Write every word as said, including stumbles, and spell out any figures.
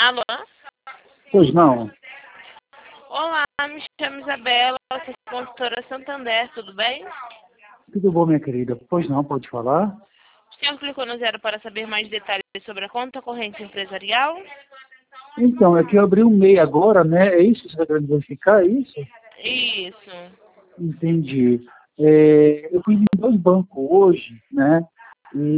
Alô? Pois não. Olá, me chamo Isabela, eu sou consultora Santander, tudo bem? Tudo bom, minha querida? Pois não, pode falar? O senhor clicou no zero para saber mais detalhes sobre a conta corrente empresarial? Então, é que eu abri um MEI agora, né? É isso que você está querendo verificar, é isso? Isso. Entendi. É, eu fui em dois bancos hoje, né? E